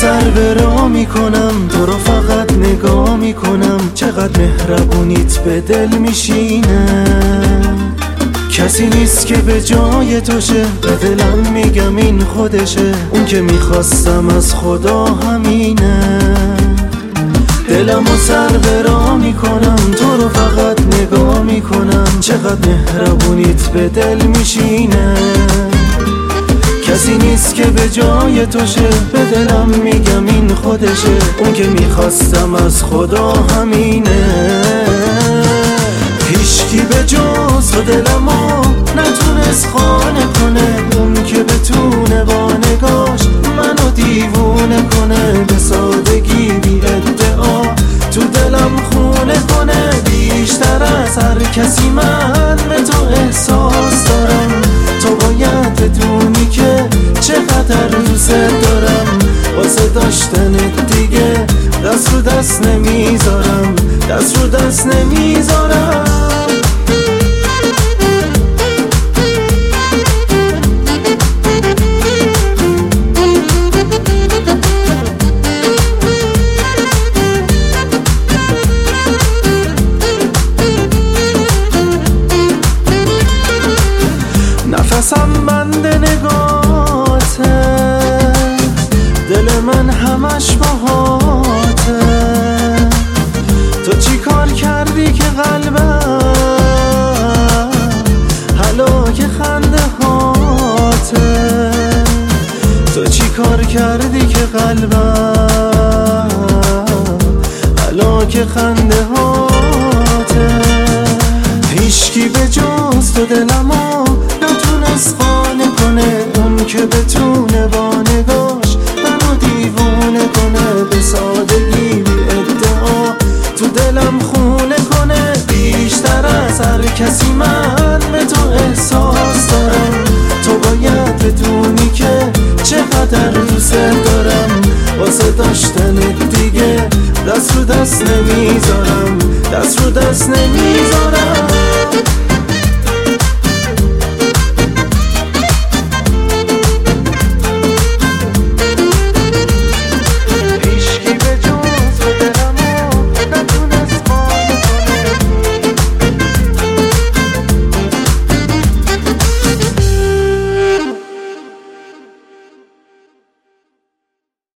سر به راه میکنم، تو رو فقط نگاه میکنم، چقدر مهربونیت به دل میشینه. کسی نیست که به جای تو شه، به دلم میگم این خودشه، اون که میخواستم از خدا همینه. دلمو سر به راه میکنم، تو رو فقط نگاه میکنم، چقدر مهربونیت به دل میشینه. کسی نیست که به جای تو شه، به دلم میگم این خودشه، اون که میخواستم از خدا همینه. هیچکی به جز تو دلمو نتونست خانه کنه، اون که بتونه با نگاش منو دیوونه کنه. به سادگی بی ادعا تو دلم خونه کنه، بیشتر از هر کسی من به تو احساس دارم. تو باید بدونی که چقدر دوست دارم، واسه داشتنت دیگه دست رو دست نمیذارم، دست رو دست نمیذارم. نفسم بند نگاته، دل من همش باهاته. تو چی کار کردی که قلبم هلاک خنده هاته؟ تو چی کار کردی که قلبم هلاک خنده هاته؟ هیچکی به جز تو دلمو نتونست خانه کنه، اون که بتونه با نگاش منو دیوونه کنه. به سادگی بی ادعا تو دلم خونه کنه، بیشتر از هر کسی من به تو احساس دارم. تو باید بدونی که چقدر دوست دارم، واسه داشتنت دیگه دست رو دست نمیذارم، دست رو دست نمیذارم.